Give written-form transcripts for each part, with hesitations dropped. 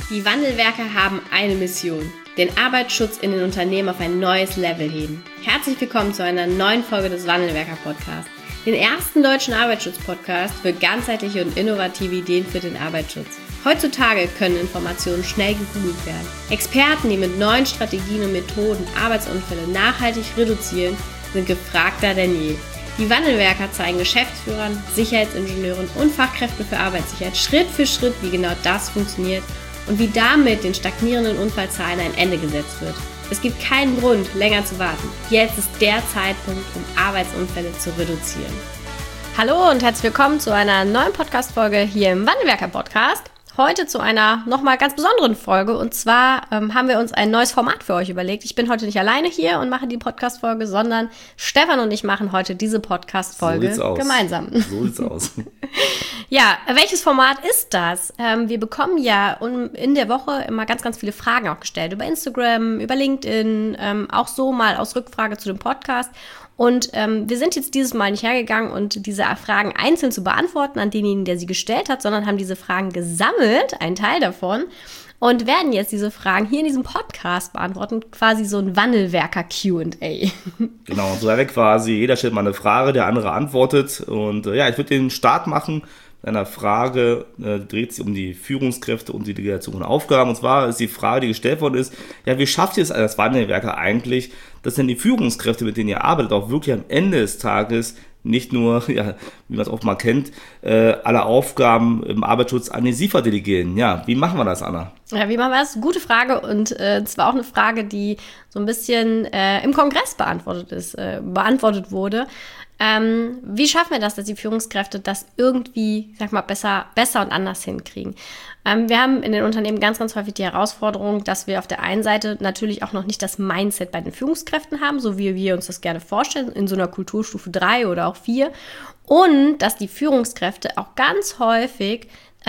Die Wandelwerker haben eine Mission: den Arbeitsschutz in den Unternehmen auf ein neues Level heben. Herzlich willkommen zu einer neuen Folge des Wandelwerker-Podcasts, den ersten deutschen Arbeitsschutz-Podcast für ganzheitliche und innovative Ideen für den Arbeitsschutz. Heutzutage können Informationen schnell gegoogelt werden. Experten, die mit neuen Strategien und Methoden Arbeitsunfälle nachhaltig reduzieren, sind gefragter denn je. Die Wandelwerker zeigen Geschäftsführern, Sicherheitsingenieuren und Fachkräften für Arbeitssicherheit Schritt für Schritt, wie genau das funktioniert und wie damit den stagnierenden Unfallzahlen ein Ende gesetzt wird. Es gibt keinen Grund, länger zu warten. Jetzt ist der Zeitpunkt, um Arbeitsunfälle zu reduzieren. Hallo und herzlich willkommen zu einer neuen Podcast-Folge hier im Wandelwerker-Podcast. Heute zu einer nochmal ganz besonderen Folge, und zwar haben wir uns ein neues Format für euch überlegt. Ich bin heute nicht alleine hier und mache die Podcast-Folge, sondern Stefan und ich machen heute diese Podcast-Folge gemeinsam. So sieht's aus. Ja, welches Format ist das? Wir bekommen ja in der Woche immer ganz, ganz viele Fragen auch gestellt über Instagram, über LinkedIn, auch so mal aus Rückfrage zu dem Podcast. Und wir sind jetzt dieses Mal nicht hergegangen und diese Fragen einzeln zu beantworten an denjenigen, der sie gestellt hat, sondern haben diese Fragen gesammelt, einen Teil davon, und werden jetzt diese Fragen hier in diesem Podcast beantworten, quasi so ein Wandelwerker-Q&A. Genau, so wäre quasi, jeder stellt mal eine Frage, der andere antwortet. Und ich würde den Start machen. Einer Frage dreht sich um die Führungskräfte und die Delegation von Aufgaben. Und zwar ist die Frage, die gestellt worden ist, ja, wie schafft ihr es als Wandelwerker eigentlich, dass denn die Führungskräfte, mit denen ihr arbeitet, auch wirklich am Ende des Tages nicht nur, ja, wie man es oft mal kennt, alle Aufgaben im Arbeitsschutz an die SIFA delegieren. Ja, wie machen wir das, Anna? Ja, wie machen wir das? Gute Frage, und zwar auch eine Frage, die so ein bisschen im Kongress beantwortet wurde. Wie schaffen wir das, dass die Führungskräfte das irgendwie, sag mal, besser und anders hinkriegen? Wir haben in den Unternehmen ganz, ganz häufig die Herausforderung, dass wir auf der einen Seite natürlich auch noch nicht das Mindset bei den Führungskräften haben, so wie wir uns das gerne vorstellen, in so einer Kulturstufe 3 oder auch 4. Und dass die Führungskräfte auch ganz häufig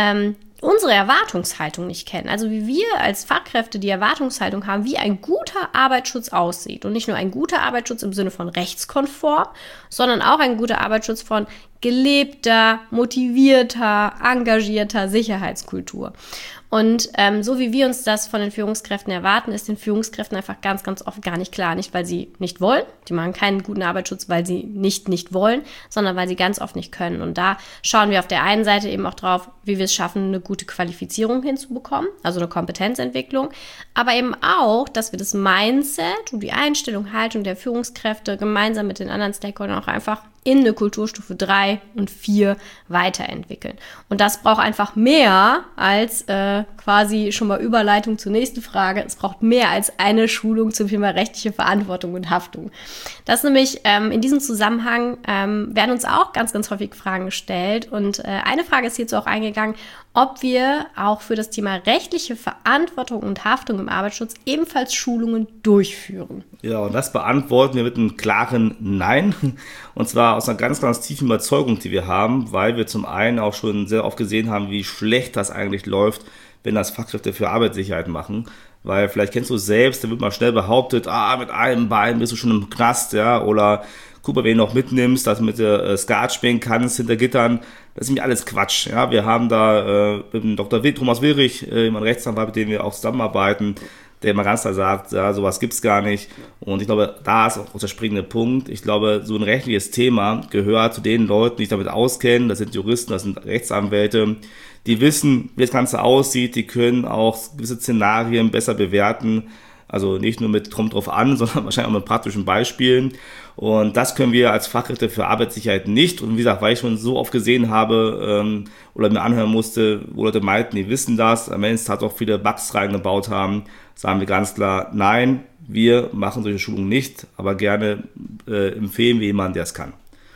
unsere Erwartungshaltung nicht kennen. Also wie wir als Fachkräfte die Erwartungshaltung haben, wie ein guter Arbeitsschutz aussieht. Und nicht nur ein guter Arbeitsschutz im Sinne von rechtskonform, sondern auch ein guter Arbeitsschutz von gelebter, motivierter, engagierter Sicherheitskultur. Und so wie wir uns das von den Führungskräften erwarten, ist den Führungskräften einfach ganz, ganz oft gar nicht klar. Nicht, weil sie nicht wollen, die machen keinen guten Arbeitsschutz, weil sie nicht wollen, sondern weil sie ganz oft nicht können. Und da schauen wir auf der einen Seite eben auch drauf, wie wir es schaffen, eine gute Qualifizierung hinzubekommen, also eine Kompetenzentwicklung, aber eben auch, dass wir das Mindset und die Einstellung, Haltung der Führungskräfte gemeinsam mit den anderen Stakeholdern auch einfach in eine Kulturstufe 3 und 4 weiterentwickeln. Und das braucht einfach mehr als quasi schon mal Überleitung zur nächsten Frage. Es braucht mehr als eine Schulung zum Thema rechtliche Verantwortung und Haftung. Das nämlich in diesem Zusammenhang werden uns auch ganz, ganz häufig Fragen gestellt. Und eine Frage ist hierzu auch eingegangen, ob wir auch für das Thema rechtliche Verantwortung und Haftung im Arbeitsschutz ebenfalls Schulungen durchführen. Ja, und das beantworten wir mit einem klaren Nein. Und zwar aus einer ganz, ganz tiefen Überzeugung, die wir haben, weil wir zum einen auch schon sehr oft gesehen haben, wie schlecht das eigentlich läuft, wenn das Fachkräfte für Arbeitssicherheit machen. Weil vielleicht kennst du es selbst, da wird mal schnell behauptet, mit einem Bein bist du schon im Knast, ja, oder guck mal, wen du noch mitnimmst, dass du mit der Skat spielen kannst hinter Gittern. Das ist nämlich alles Quatsch. Ja, wir haben da mit dem Dr. Thomas Willrich, jemand Rechtsanwalt, mit dem wir auch zusammenarbeiten, der immer ganz klar sagt, ja, sowas gibt's gar nicht. Und ich glaube, da ist auch der springende Punkt. Ich glaube, so ein rechtliches Thema gehört zu den Leuten, die sich damit auskennen. Das sind Juristen, das sind Rechtsanwälte. Die wissen, wie das Ganze aussieht. Die können auch gewisse Szenarien besser bewerten. Also nicht nur mit kommt drauf an, sondern wahrscheinlich auch mit praktischen Beispielen. Und das können wir als Fachkräfte für Arbeitssicherheit nicht. Und wie gesagt, weil ich schon so oft gesehen habe oder mir anhören musste, wo Leute meinten, die wissen das, am Ende hat auch viele Bugs reingebaut haben, sagen wir ganz klar, nein, wir machen solche Schulungen nicht, aber gerne empfehlen wir jemanden, der es kann.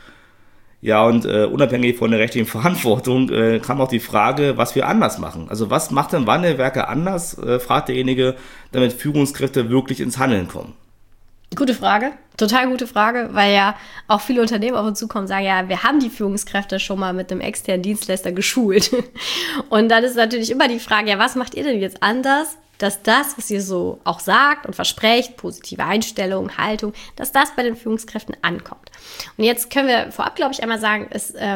Ja, und unabhängig von der rechtlichen Verantwortung kam auch die Frage, was wir anders machen. Also was macht denn Wandelwerker anders, fragt derjenige, damit Führungskräfte wirklich ins Handeln kommen. Gute Frage, total gute Frage, weil ja auch viele Unternehmen auf uns zukommen und sagen, ja, wir haben die Führungskräfte schon mal mit einem externen Dienstleister geschult. Und dann ist natürlich immer die Frage, ja, was macht ihr denn jetzt anders, dass das, was ihr so auch sagt und versprecht, positive Einstellung, Haltung, dass das bei den Führungskräften ankommt. Und jetzt können wir vorab, glaube ich, einmal sagen,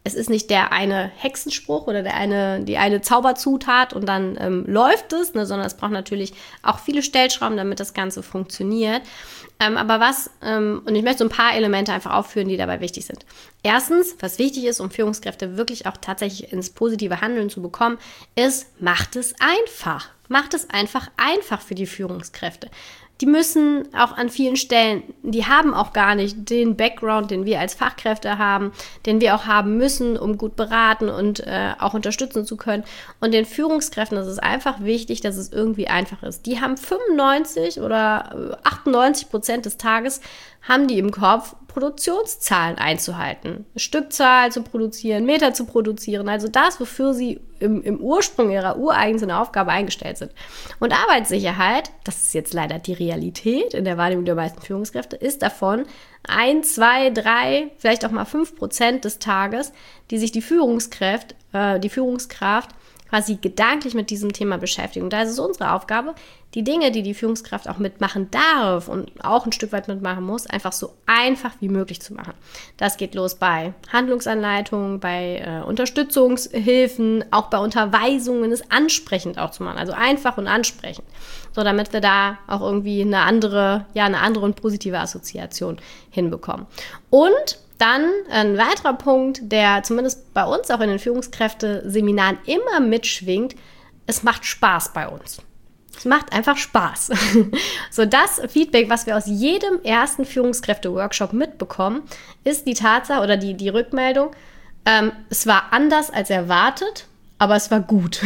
es ist nicht der eine Hexenspruch oder die eine Zauberzutat und dann läuft es, ne, sondern es braucht natürlich auch viele Stellschrauben, damit das Ganze funktioniert. Und ich möchte so ein paar Elemente einfach aufführen, die dabei wichtig sind. Erstens, was wichtig ist, um Führungskräfte wirklich auch tatsächlich ins positive Handeln zu bekommen, ist, macht es einfach. Macht es einfach für die Führungskräfte. Die müssen auch an vielen Stellen, die haben auch gar nicht den Background, den wir als Fachkräfte haben, den wir auch haben müssen, um gut beraten und auch unterstützen zu können. Und den Führungskräften ist es einfach wichtig, dass es irgendwie einfach ist. Die haben 95 oder 98% des Tages haben die im Kopf, Produktionszahlen einzuhalten, Stückzahl zu produzieren, Meter zu produzieren, also das, wofür sie im Ursprung ihrer ureigenen Aufgabe eingestellt sind. Und Arbeitssicherheit, das ist jetzt leider die Realität in der Wahrnehmung der meisten Führungskräfte, ist davon 1, 2, 3, vielleicht auch mal 5% des Tages, die sich die Führungskraft quasi gedanklich mit diesem Thema beschäftigen. Und da ist es unsere Aufgabe, die Dinge, die die Führungskraft auch mitmachen darf und auch ein Stück weit mitmachen muss, einfach so einfach wie möglich zu machen. Das geht los bei Handlungsanleitungen, bei Unterstützungshilfen, auch bei Unterweisungen, es ansprechend auch zu machen, also einfach und ansprechend, so damit wir da auch irgendwie eine andere und positive Assoziation hinbekommen. Und dann ein weiterer Punkt, der zumindest bei uns auch in den Führungskräfte-Seminaren immer mitschwingt, es macht Spaß bei uns. Es macht einfach Spaß. So, das Feedback, was wir aus jedem ersten Führungskräfte-Workshop mitbekommen, ist die Tatsache oder die Rückmeldung, es war anders als erwartet, aber es war gut.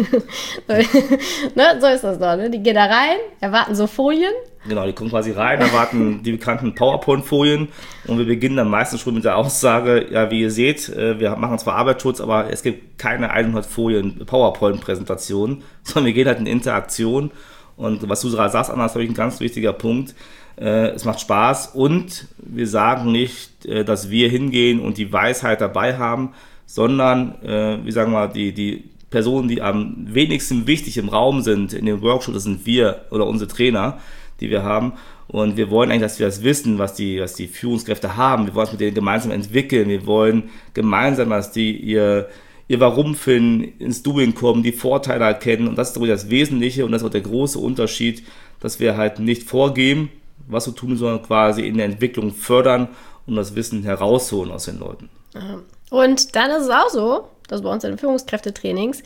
Ne, so ist das doch. Ne? Die gehen da rein, erwarten so Folien. Genau, die kommen quasi rein, erwarten die bekannten PowerPoint-Folien und wir beginnen dann meistens schon mit der Aussage, ja, wie ihr seht, wir machen zwar Arbeitsschutz, aber es gibt keine 100 Folien PowerPoint-Präsentationen, sondern wir gehen halt in Interaktion und was du gerade sagst, Anna, ist, glaube ich, ein ganz wichtiger Punkt. Es macht Spaß und wir sagen nicht, dass wir hingehen und die Weisheit dabei haben, sondern, die Personen, die am wenigsten wichtig im Raum sind in dem Workshop, das sind wir oder unsere Trainer, die wir haben. Und wir wollen eigentlich, dass wir das wissen, was die Führungskräfte haben. Wir wollen es mit denen gemeinsam entwickeln. Wir wollen gemeinsam, dass die ihr Warum finden, ins Doing kommen, die Vorteile erkennen. Und das ist das Wesentliche und das ist auch der große Unterschied, dass wir halt nicht vorgeben, was zu tun ist, sondern quasi in der Entwicklung fördern und das Wissen herausholen aus den Leuten. Und dann ist es auch so, dass bei uns in den Führungskräftetrainings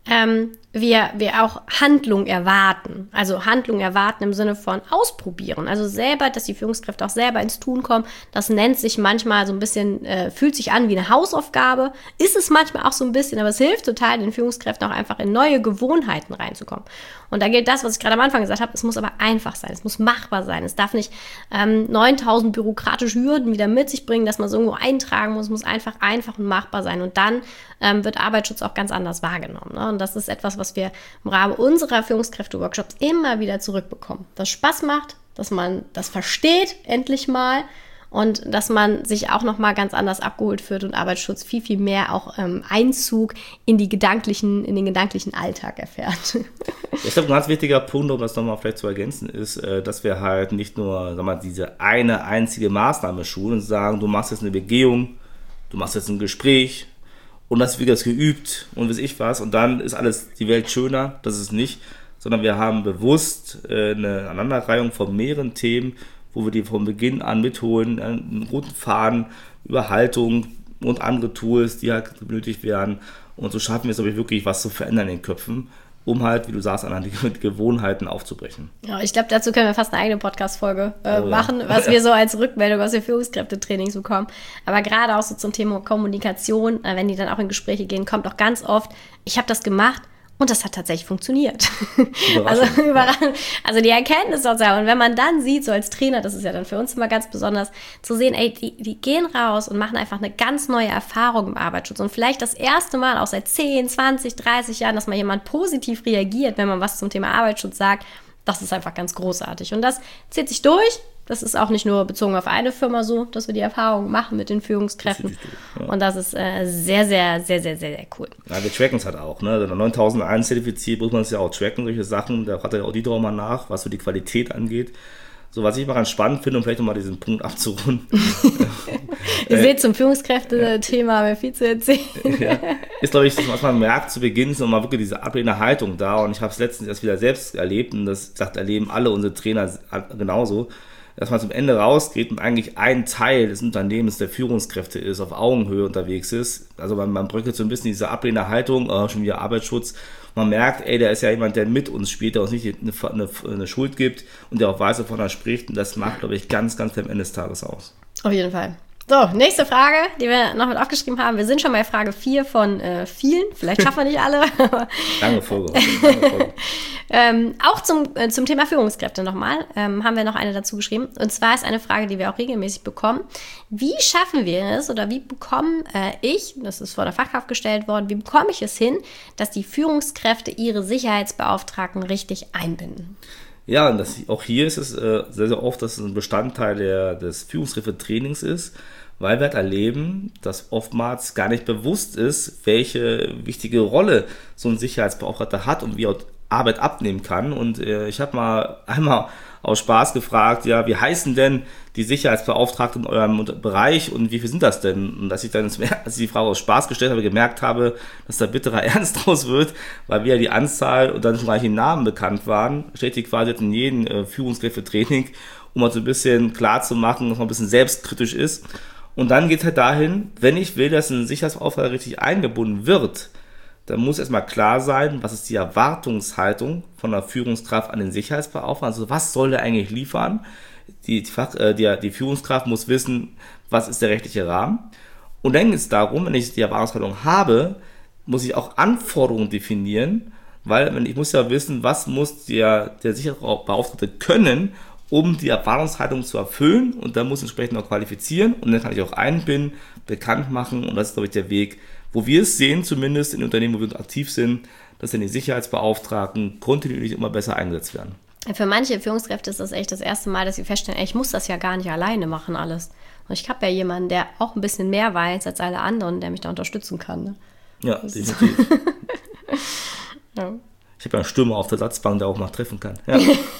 wir auch Handlung erwarten. Also Handlung erwarten im Sinne von ausprobieren. Also selber, dass die Führungskräfte auch selber ins Tun kommen. Das nennt sich manchmal so ein bisschen, fühlt sich an wie eine Hausaufgabe. Ist es manchmal auch so ein bisschen, aber es hilft total, den Führungskräften auch einfach in neue Gewohnheiten reinzukommen. Und da gilt das, was ich gerade am Anfang gesagt habe, es muss aber einfach sein, es muss machbar sein. Es darf nicht 9000 bürokratische Hürden wieder mit sich bringen, dass man es irgendwo eintragen muss. Es muss einfach und machbar sein. Und dann wird Arbeitsschutz auch ganz anders wahrgenommen. Ne? Und das ist etwas, was wir im Rahmen unserer Führungskräfte-Workshops immer wieder zurückbekommen. Das Spaß macht, dass man das versteht, endlich mal, und dass man sich auch nochmal ganz anders abgeholt fühlt und Arbeitsschutz viel, viel mehr auch Einzug in den gedanklichen Alltag erfährt. Ich glaube, ein ganz wichtiger Punkt, um das nochmal vielleicht zu ergänzen, ist, dass wir halt nicht nur diese eine einzige Maßnahme schulen und sagen, du machst jetzt eine Begehung, du machst jetzt ein Gespräch, und das wird jetzt geübt und weiß ich was und dann ist alles die Welt schöner, das ist nicht, sondern wir haben bewusst eine Aneinanderreihung von mehreren Themen, wo wir die von Beginn an mitholen, einen roten Faden über Haltung und andere Tools, die halt benötigt werden und so schaffen wir es, glaube ich, wirklich was zu verändern in den Köpfen, um halt, wie du sagst, an die Gewohnheiten aufzubrechen. Ja, ich glaube, dazu können wir fast eine eigene Podcast-Folge machen, was wir so als Rückmeldung aus den Führungskräftetrainings bekommen. Aber gerade auch so zum Thema Kommunikation, wenn die dann auch in Gespräche gehen, kommt auch ganz oft, ich habe das gemacht und das hat tatsächlich funktioniert. Also die Erkenntnis auch sehr. Und wenn man dann sieht, so als Trainer, das ist ja dann für uns immer ganz besonders, zu sehen, ey, die gehen raus und machen einfach eine ganz neue Erfahrung im Arbeitsschutz. Und vielleicht das erste Mal, auch seit 10, 20, 30 Jahren, dass mal jemand positiv reagiert, wenn man was zum Thema Arbeitsschutz sagt, das ist einfach ganz großartig. Und das zieht sich durch. Das ist auch nicht nur bezogen auf eine Firma so, dass wir die Erfahrung machen mit den Führungskräften. Ja. Und das ist sehr, sehr, sehr, sehr, sehr, sehr cool. Ja, wir tracken es halt auch. Ne? Wenn man 9001 zertifiziert, muss man es ja auch tracken, solche Sachen. Da hat der Auditor mal nach, was so die Qualität angeht. So, was ich mal ganz spannend finde, um vielleicht nochmal diesen Punkt abzurunden. Ihr seht, zum Führungskräfte-Thema haben wir viel zu erzählen. Ja, ist, glaube ich, was man merkt, zu Beginn ist nochmal wirklich diese ablehnende Haltung da. Und ich habe es letztens erst wieder selbst erlebt und das erleben alle unsere Trainer genauso, dass man zum Ende rausgeht und eigentlich ein Teil des Unternehmens der Führungskräfte ist, auf Augenhöhe unterwegs ist. Also man bröckelt so ein bisschen diese ablehnende Haltung, schon wieder Arbeitsschutz. Man merkt, der ist ja jemand, der mit uns spielt, der uns nicht eine Schuld gibt und der auch weiß, wovon er spricht. Und das macht, glaube ich, ganz, ganz viel am Ende des Tages aus. Auf jeden Fall. So, nächste Frage, die wir noch mit aufgeschrieben haben. Wir sind schon bei Frage 4 von vielen. Vielleicht schaffen wir nicht alle. Lange Folge. Auch zum Thema Führungskräfte nochmal haben wir noch eine dazu geschrieben. Und zwar ist eine Frage, die wir auch regelmäßig bekommen. Wie schaffen wir es oder wie bekomme ich, das ist vor der Fachkraft gestellt worden, wie bekomme ich es hin, dass die Führungskräfte ihre Sicherheitsbeauftragten richtig einbinden? Ja, und auch hier ist es sehr, sehr oft, dass es ein Bestandteil des Führungskräftetrainings ist, weil wir halt erleben, dass oftmals gar nicht bewusst ist, welche wichtige Rolle so ein Sicherheitsbeauftragter hat und wie er Arbeit abnehmen kann. Und ich habe mal einmal aus Spaß gefragt, ja, wie heißen denn die Sicherheitsbeauftragten in eurem Bereich und wie viel sind das denn? Und als ich die Frage aus Spaß gestellt habe, gemerkt habe, dass da bitterer Ernst draus wird, weil wieder die Anzahl und dann schon gleich die Namen bekannt waren, stellt die quasi jetzt in jedem Führungskräftetraining, um mal so ein bisschen klar zu machen, dass man ein bisschen selbstkritisch ist. Und dann geht es halt dahin, wenn ich will, dass ein Sicherheitsbeauftragter richtig eingebunden wird, dann muss erstmal klar sein, was ist die Erwartungshaltung von der Führungskraft an den Sicherheitsbeauftragten. Also was soll der eigentlich liefern? Die Führungskraft muss wissen, was ist der rechtliche Rahmen. Und dann geht es darum, wenn ich die Erwartungshaltung habe, muss ich auch Anforderungen definieren, weil ich muss ja wissen, was muss der Sicherheitsbeauftragte können, um die Erwartungshaltung zu erfüllen. Und dann muss ich entsprechend auch qualifizieren und dann kann ich auch einbinden, bekannt machen. Und das ist, glaube ich, der Weg, wo wir es sehen, zumindest in Unternehmen, wo wir aktiv sind, dass dann die Sicherheitsbeauftragten kontinuierlich immer besser eingesetzt werden. Für manche Führungskräfte ist das echt das erste Mal, dass sie feststellen, ich muss das ja gar nicht alleine machen alles. Und ich habe ja jemanden, der auch ein bisschen mehr weiß als alle anderen, der mich da unterstützen kann. Ne? Ja, definitiv. Ja. Ich habe ja einen Stürmer auf der Satzbank, der auch mal treffen kann. Ja.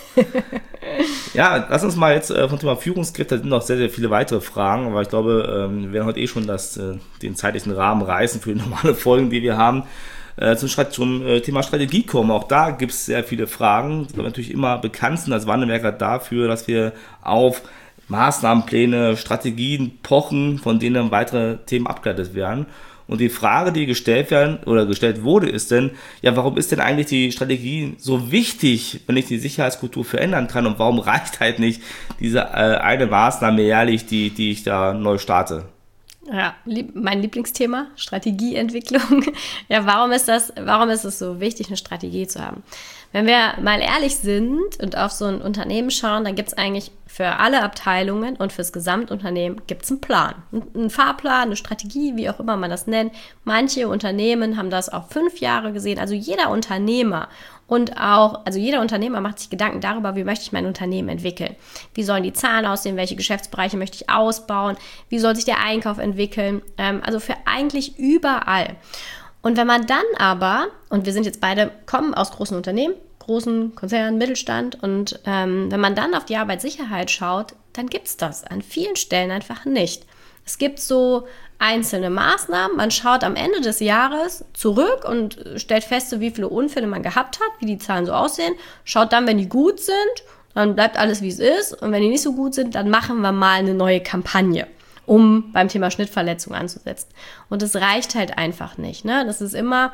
Ja, lass uns mal jetzt vom Thema Führungskräfte, da sind noch sehr, sehr viele weitere Fragen, aber ich glaube, wir werden heute schon den zeitlichen Rahmen reißen für die normale Folgen, die wir haben. Zum Thema Strategie kommen. Auch da gibt es sehr viele Fragen, die natürlich immer bekannt sind als Wandelwerker dafür, dass wir auf Maßnahmenpläne, Strategien pochen, von denen weitere Themen abgeleitet werden. Und die Frage, die gestellt wurde, ist denn, ja, warum ist denn eigentlich die Strategie so wichtig, wenn ich die Sicherheitskultur verändern kann und warum reicht halt nicht diese eine Maßnahme jährlich, die ich da neu starte? Ja, mein Lieblingsthema, Strategieentwicklung. Ja, warum ist es so wichtig, eine Strategie zu haben? Wenn wir mal ehrlich sind und auf so ein Unternehmen schauen, dann gibt es eigentlich für alle Abteilungen und fürs Gesamtunternehmen gibt es einen Plan. Einen Fahrplan, eine Strategie, wie auch immer man das nennt. Manche Unternehmen haben das auf 5 Jahre gesehen. Also jeder Unternehmer macht sich Gedanken darüber, wie möchte ich mein Unternehmen entwickeln. Wie sollen die Zahlen aussehen? Welche Geschäftsbereiche möchte ich ausbauen? Wie soll sich der Einkauf entwickeln? Also für eigentlich überall. Und wenn man dann aber, und wir sind jetzt beide, kommen aus großen Unternehmen, großen Konzernen, Mittelstand, und wenn man dann auf die Arbeitssicherheit schaut, dann gibt es das an vielen Stellen einfach nicht. Es gibt so einzelne Maßnahmen, man schaut am Ende des Jahres zurück und stellt fest, wie viele Unfälle man gehabt hat, wie die Zahlen so aussehen, schaut dann, wenn die gut sind, dann bleibt alles, wie es ist, und wenn die nicht so gut sind, dann machen wir mal eine neue Kampagne, um beim Thema Schnittverletzung anzusetzen. Und das reicht halt einfach nicht. Ne? Das ist immer,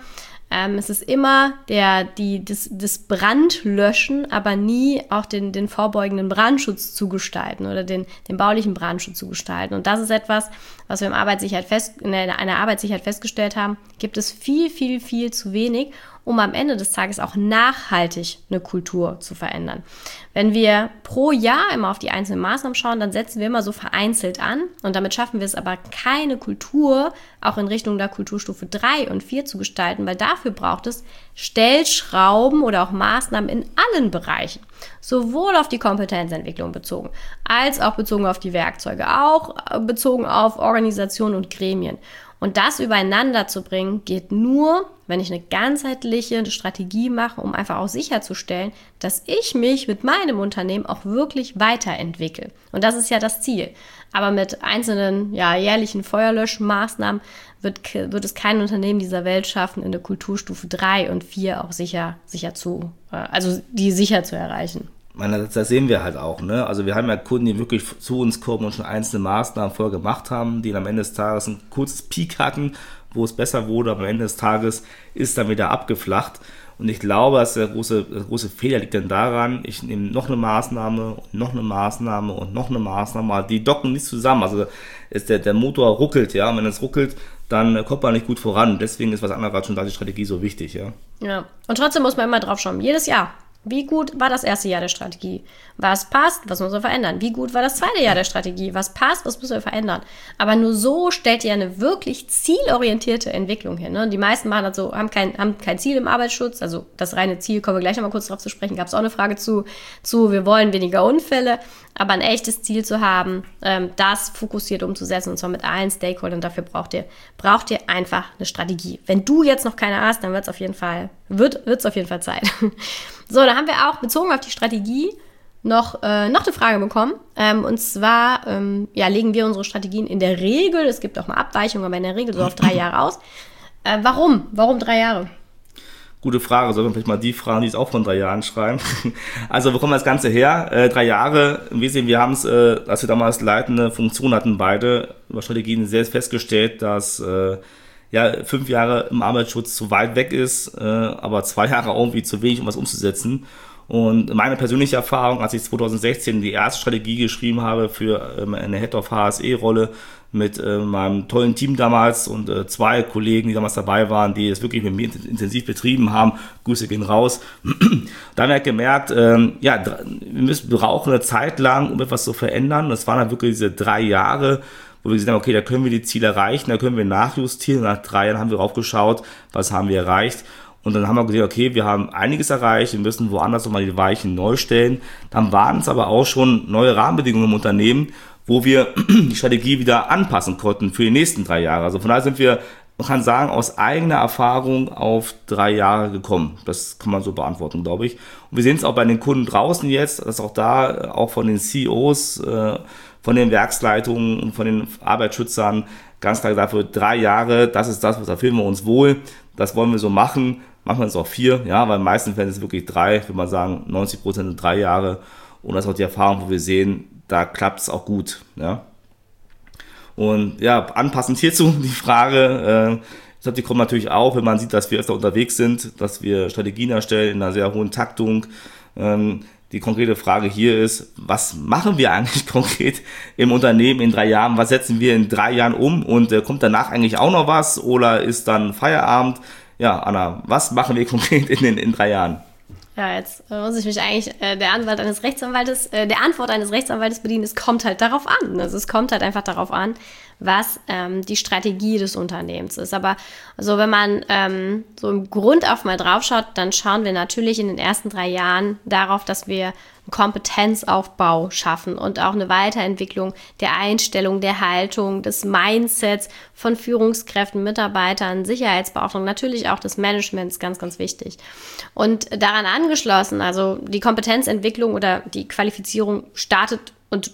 das Brandlöschen, aber nie auch den vorbeugenden Brandschutz zu gestalten oder den baulichen Brandschutz zu gestalten. Und das ist etwas, was wir in einer Arbeitssicherheit festgestellt haben, gibt es viel, viel, viel zu wenig, um am Ende des Tages auch nachhaltig eine Kultur zu verändern. Wenn wir pro Jahr immer auf die einzelnen Maßnahmen schauen, dann setzen wir immer so vereinzelt an und damit schaffen wir es aber, keine Kultur auch in Richtung der Kulturstufe 3 und 4 zu gestalten, weil dafür braucht es Stellschrauben oder auch Maßnahmen in allen Bereichen, sowohl auf die Kompetenzentwicklung bezogen, als auch bezogen auf die Werkzeuge, auch bezogen auf Organisationen und Gremien. Und das übereinander zu bringen, geht nur, wenn ich eine ganzheitliche Strategie mache, um einfach auch sicherzustellen, dass ich mich mit meinem Unternehmen auch wirklich weiterentwickle. Und das ist ja das Ziel. Aber mit einzelnen jährlichen Feuerlöschmaßnahmen wird es kein Unternehmen dieser Welt schaffen, in der Kulturstufe 3 und 4 auch sicher zu erreichen. Das sehen wir halt auch, ne? Also wir haben ja Kunden, die wirklich zu uns kommen und schon einzelne Maßnahmen vorher gemacht haben, die am Ende des Tages ein kurzes Peak hatten, wo es besser wurde, aber am Ende des Tages ist dann wieder abgeflacht. Und ich glaube, dass der große Fehler liegt dann daran, ich nehme noch eine Maßnahme und noch eine Maßnahme und noch eine Maßnahme, die docken nicht zusammen. Also der Motor ruckelt, ja, und wenn es ruckelt, dann kommt man nicht gut voran. Deswegen ist, was Anna gerade schon sagt, die Strategie so wichtig, ja. Ja, und trotzdem muss man immer drauf schauen, jedes Jahr. Wie gut war das erste Jahr der Strategie? Was passt? Was müssen wir verändern? Wie gut war das zweite Jahr der Strategie? Was passt? Was müssen wir verändern? Aber nur so stellt ihr eine wirklich zielorientierte Entwicklung hin. Ne? Die meisten machen das so, haben kein Ziel im Arbeitsschutz. Also das reine Ziel, kommen wir gleich nochmal kurz drauf zu sprechen, gab es auch eine Frage zu, wir wollen weniger Unfälle. Aber ein echtes Ziel zu haben, das fokussiert umzusetzen, und zwar mit allen Stakeholdern. Dafür braucht ihr einfach eine Strategie. Wenn du jetzt noch keine hast, dann wird es auf jeden Fall Zeit. So, da haben wir auch bezogen auf die Strategie noch eine Frage bekommen. Und zwar legen wir unsere Strategien in der Regel, es gibt auch mal Abweichungen, aber in der Regel so auf 3 Jahre aus. Warum? Warum 3 Jahre? Gute Frage, sollten wir vielleicht mal die fragen, die es auch von 3 Jahren schreiben. Also, wo kommt das Ganze her? 3 Jahre, wir haben es, als wir damals leitende Funktion hatten, beide über Strategien sehr festgestellt, dass 5 Jahre im Arbeitsschutz zu weit weg ist, aber 2 Jahre irgendwie zu wenig, um was umzusetzen. Und meine persönliche Erfahrung, als ich 2016 die erste Strategie geschrieben habe für eine Head of HSE-Rolle mit meinem tollen Team damals und 2 Kollegen, die damals dabei waren, die es wirklich mit mir intensiv betrieben haben, Grüße gehen raus. Da haben wir gemerkt, wir brauchen eine Zeit lang, um etwas zu verändern. Das waren dann wirklich diese 3 Jahre, wo wir gesehen haben, okay, da können wir die Ziele erreichen, da können wir nachjustieren. Nach 3 Jahren haben wir raufgeschaut, was haben wir erreicht. Und dann haben wir gesehen, okay, wir haben einiges erreicht, wir müssen woanders nochmal die Weichen neu stellen. Dann waren es aber auch schon neue Rahmenbedingungen im Unternehmen, wo wir die Strategie wieder anpassen konnten für die nächsten 3 Jahre. Also von daher sind wir, man kann sagen, aus eigener Erfahrung auf 3 Jahre gekommen. Das kann man so beantworten, glaube ich. Und wir sehen es auch bei den Kunden draußen jetzt, dass auch da, auch von den CEOs, von den Werksleitungen und von den Arbeitsschützern ganz klar gesagt wird, 3 Jahre, das ist das, da fühlen wir uns wohl, das wollen wir so machen. Manchmal ist es auch 4, ja, weil in den meisten Fällen ist es wirklich 3, würde man sagen, 90% sind 3 Jahre. Und das ist auch die Erfahrung, wo wir sehen, da klappt es auch gut, ja. Und ja, anpassend hierzu die Frage, ich glaube, die kommt natürlich auch, wenn man sieht, dass wir öfter unterwegs sind, dass wir Strategien erstellen in einer sehr hohen Taktung. Die konkrete Frage hier ist, was machen wir eigentlich konkret im Unternehmen in 3 Jahren? Was setzen wir in 3 Jahren um? Und kommt danach eigentlich auch noch was? Oder ist dann Feierabend? Ja, Anna, was machen wir konkret in 3 Jahren? Ja, jetzt muss ich mich eigentlich der Antwort eines Rechtsanwaltes bedienen. Es kommt halt darauf an. Also es kommt halt einfach darauf an, was die Strategie des Unternehmens ist. Aber also wenn man so im Grund auf mal drauf schaut, dann schauen wir natürlich in den ersten 3 Jahren darauf, dass wir einen Kompetenzaufbau schaffen und auch eine Weiterentwicklung der Einstellung, der Haltung, des Mindsets von Führungskräften, Mitarbeitern, Sicherheitsbeauftragten, natürlich auch des Managements, ganz, ganz wichtig. Und daran angeschlossen, also die Kompetenzentwicklung oder die Qualifizierung startet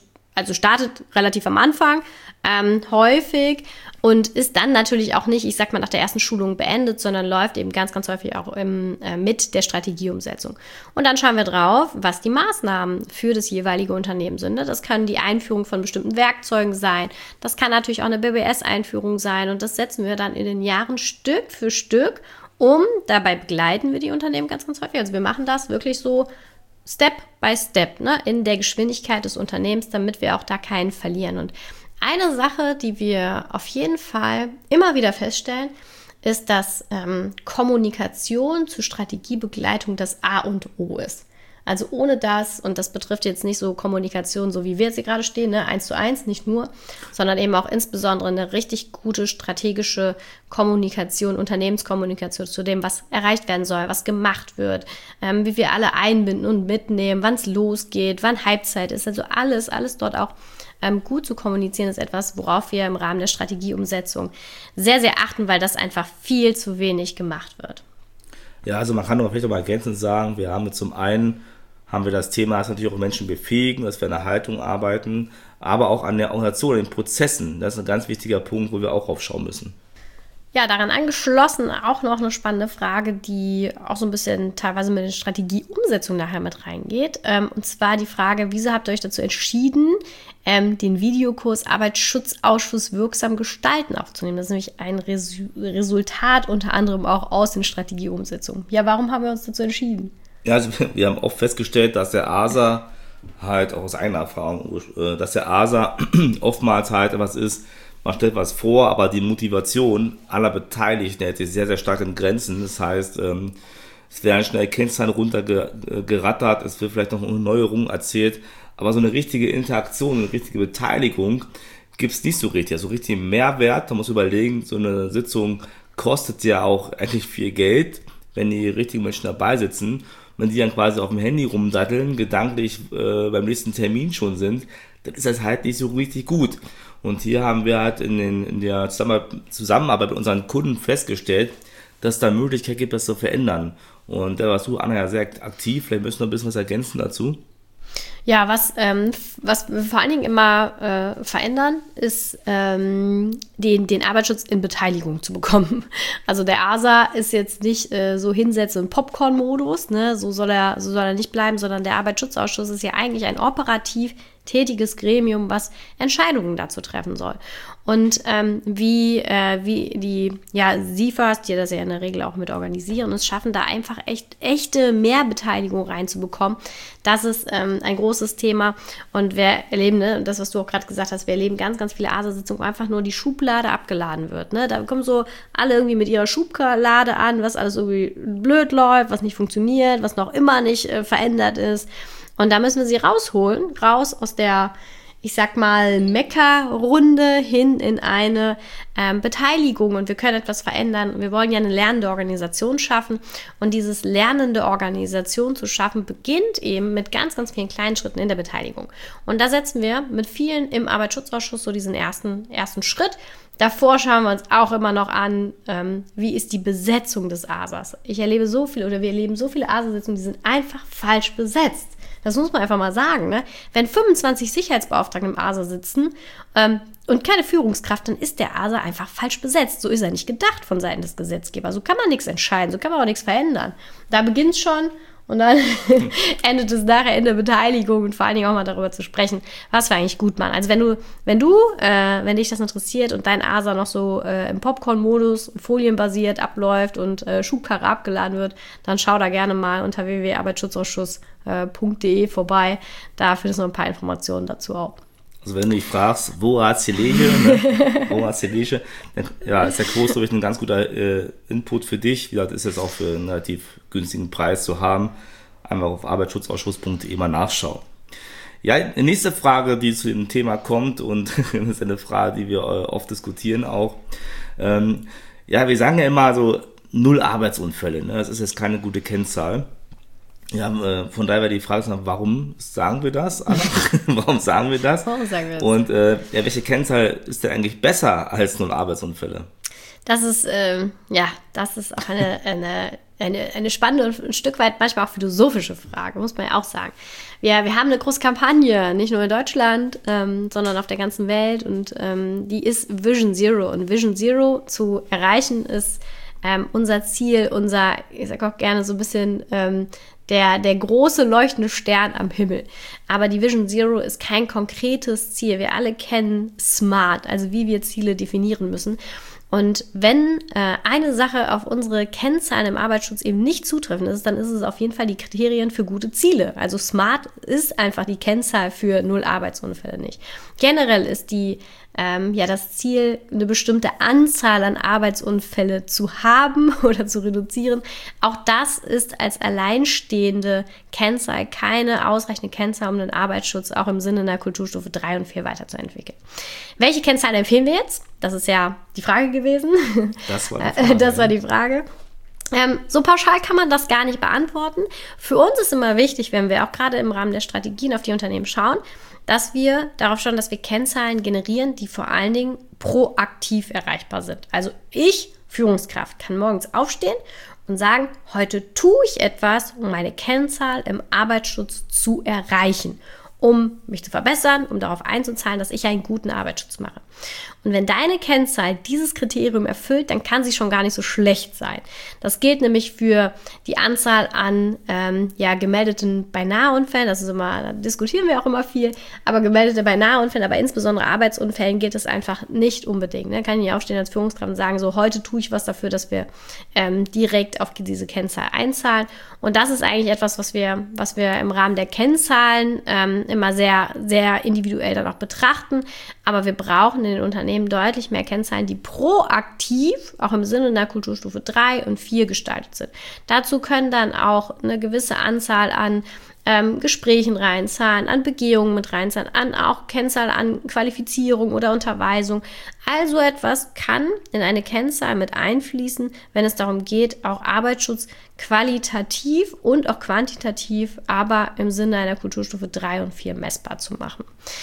relativ am Anfang, häufig, und ist dann natürlich auch nicht, ich sag mal, nach der ersten Schulung beendet, sondern läuft eben ganz, ganz häufig auch mit der Strategieumsetzung. Und dann schauen wir drauf, was die Maßnahmen für das jeweilige Unternehmen sind. Das kann die Einführung von bestimmten Werkzeugen sein. Das kann natürlich auch eine BBS-Einführung sein. Und das setzen wir dann in den Jahren Stück für Stück dabei begleiten wir die Unternehmen ganz, ganz häufig. Also wir machen das wirklich so Step by Step, ne, in der Geschwindigkeit des Unternehmens, damit wir auch da keinen verlieren. Und eine Sache, die wir auf jeden Fall immer wieder feststellen, ist, dass Kommunikation zur Strategiebegleitung das A und O ist. Also ohne das, und das betrifft jetzt nicht so Kommunikation, so wie wir jetzt hier gerade stehen, ne, 1:1, nicht nur, sondern eben auch insbesondere eine richtig gute strategische Kommunikation, Unternehmenskommunikation zu dem, was erreicht werden soll, was gemacht wird, wie wir alle einbinden und mitnehmen, wann es losgeht, wann Halbzeit ist, also alles dort auch gut zu kommunizieren, ist etwas, worauf wir im Rahmen der Strategieumsetzung sehr, sehr achten, weil das einfach viel zu wenig gemacht wird. Ja, also man kann doch vielleicht auch mal ergänzend sagen, wir haben zum einen das Thema, dass natürlich auch Menschen befähigen, dass wir an der Haltung arbeiten, aber auch an der Organisation, an den Prozessen. Das ist ein ganz wichtiger Punkt, wo wir auch aufschauen müssen. Ja, daran angeschlossen auch noch eine spannende Frage, die auch so ein bisschen teilweise mit der Strategieumsetzung nachher mit reingeht. Und zwar die Frage, wieso habt ihr euch dazu entschieden, den Videokurs Arbeitsschutzausschuss wirksam gestalten aufzunehmen? Das ist nämlich ein Resultat unter anderem auch aus den Strategieumsetzungen. Ja, warum haben wir uns dazu entschieden? Ja, also wir haben oft festgestellt, dass der ASA halt auch aus eigener Erfahrung, dass der ASA oftmals halt etwas ist, man stellt was vor, aber die Motivation aller Beteiligten hält sich sehr, sehr stark in Grenzen. Das heißt, es werden schnell Kennzahlen runtergerattert, es wird vielleicht noch eine Neuerung erzählt, aber so eine richtige Interaktion, eine richtige Beteiligung gibt es nicht so richtig. Also richtig Mehrwert, da muss man überlegen, so eine Sitzung kostet ja auch eigentlich viel Geld, wenn die richtigen Menschen dabei sitzen. Wenn die dann quasi auf dem Handy rumdatteln, gedanklich beim nächsten Termin schon sind, dann ist das halt nicht so richtig gut. Und hier haben wir halt in der Zusammenarbeit mit unseren Kunden festgestellt, dass es da Möglichkeit gibt, das zu verändern. Und da warst du, Anna, ja sehr aktiv. Vielleicht müssen wir ein bisschen was ergänzen dazu. Ja, was wir vor allen Dingen immer verändern, ist den Arbeitsschutz in Beteiligung zu bekommen. Also der ASA ist jetzt nicht so hinsetzen im Popcorn-Modus, ne? So soll er nicht bleiben, sondern der Arbeitsschutzausschuss ist ja eigentlich ein operativ tätiges Gremium, was Entscheidungen dazu treffen soll. Und wie die SIFAs, die das ja in der Regel auch mit organisieren, es schaffen, da einfach echte Mehrbeteiligung reinzubekommen. Das ist ein großes Thema. Und wir erleben, ne, das, was du auch gerade gesagt hast, wir erleben ganz, ganz viele ASA-Sitzungen, wo einfach nur die Schublade abgeladen wird. Ne? Da kommen so alle irgendwie mit ihrer Schublade an, was alles irgendwie blöd läuft, was nicht funktioniert, was noch immer nicht verändert ist. Und da müssen wir sie rausholen, raus aus der, ich sag mal, Meckerrunde hin in eine Beteiligung, und wir können etwas verändern. Wir wollen ja eine lernende Organisation schaffen, und dieses lernende Organisation zu schaffen, beginnt eben mit ganz, ganz vielen kleinen Schritten in der Beteiligung. Und da setzen wir mit vielen im Arbeitsschutzausschuss so diesen ersten Schritt. Davor schauen wir uns auch immer noch an, wie ist die Besetzung des ASAs. Wir erleben so viele ASA-Sitzungen, die sind einfach falsch besetzt. Das muss man einfach mal sagen, ne? Wenn 25 Sicherheitsbeauftragte im ASA sitzen und keine Führungskraft, dann ist der ASA einfach falsch besetzt. So ist er nicht gedacht von Seiten des Gesetzgebers. So kann man nichts entscheiden, so kann man auch nichts verändern. Da beginnt es schon und dann endet es nachher in der Beteiligung und vor allen Dingen auch mal darüber zu sprechen, was wir eigentlich gut machen. Also wenn dich das interessiert und dein ASA noch so im Popcorn-Modus, folienbasiert abläuft und Schubkarre abgeladen wird, dann schau da gerne mal unter www.arbeitsschutzausschuss.de vorbei. Da findest du noch ein paar Informationen dazu auch. Also wenn du dich fragst, wo ist die Lege, ja, ist der Kurs, glaube ich, ein ganz guter Input für dich. Wie gesagt, ist jetzt auch für einen relativ günstigen Preis zu haben. Einfach auf arbeitsschutzausschuss.de mal nachschauen. Ja, die nächste Frage, die zu dem Thema kommt, und das ist eine Frage, die wir oft diskutieren auch. Ja, wir sagen ja immer so 0 Arbeitsunfälle. Ne? Das ist jetzt keine gute Kennzahl. Ja, von daher wäre die Frage, warum sagen wir das, Anna? Warum sagen wir das? Und welche Kennzahl ist denn eigentlich besser als 0 Arbeitsunfälle? Das ist auch eine spannende und ein Stück weit manchmal auch philosophische Frage, muss man ja auch sagen. Wir haben eine große Kampagne, nicht nur in Deutschland, sondern auf der ganzen Welt, und die ist Vision Zero. Und Vision Zero zu erreichen ist unser Ziel, ich sage auch gerne so ein bisschen der große leuchtende Stern am Himmel. Aber die Vision Zero ist kein konkretes Ziel. Wir alle kennen SMART, also wie wir Ziele definieren müssen. Und wenn eine Sache auf unsere Kennzahlen im Arbeitsschutz eben nicht zutreffend ist, dann ist es auf jeden Fall die Kriterien für gute Ziele. Also SMART ist einfach die Kennzahl für 0 Arbeitsunfälle nicht. Generell ist das Ziel, eine bestimmte Anzahl an Arbeitsunfälle zu haben oder zu reduzieren. Auch das ist als alleinstehende Kennzahl keine ausreichende Kennzahl, um den Arbeitsschutz auch im Sinne einer Kulturstufe 3 und 4 weiterzuentwickeln. Welche Kennzahlen empfehlen wir jetzt? Das ist ja die Frage gewesen. Das war die Frage. So pauschal kann man das gar nicht beantworten. Für uns ist immer wichtig, wenn wir auch gerade im Rahmen der Strategien auf die Unternehmen schauen, dass wir darauf schauen, dass wir Kennzahlen generieren, die vor allen Dingen proaktiv erreichbar sind. Also ich, Führungskraft, kann morgens aufstehen und sagen, heute tue ich etwas, um meine Kennzahl im Arbeitsschutz zu erreichen, um mich zu verbessern, um darauf einzuzahlen, dass ich einen guten Arbeitsschutz mache. Und wenn deine Kennzahl dieses Kriterium erfüllt, dann kann sie schon gar nicht so schlecht sein. Das gilt nämlich für die Anzahl an gemeldeten Beinaheunfällen. Das ist immer, da diskutieren wir auch immer viel, aber gemeldete Beinaheunfälle, aber insbesondere Arbeitsunfällen gilt es einfach nicht unbedingt. Da kann ich aufstehen als Führungskraft und sagen, so heute tue ich was dafür, dass wir direkt auf diese Kennzahl einzahlen. Und das ist eigentlich etwas, was wir im Rahmen der Kennzahlen immer sehr, sehr individuell dann auch betrachten. Aber wir brauchen in den Unternehmen deutlich mehr Kennzahlen, die proaktiv, auch im Sinne einer Kulturstufe 3 und 4 gestaltet sind. Dazu können dann auch eine gewisse Anzahl an Gesprächen reinzahlen, an Begehungen mit reinzahlen, an auch Kennzahl an Qualifizierung oder Unterweisung. Also etwas kann in eine Kennzahl mit einfließen, wenn es darum geht, auch Arbeitsschutz qualitativ und auch quantitativ, aber im Sinne einer Kulturstufe 3 und 4 messbar zu machen.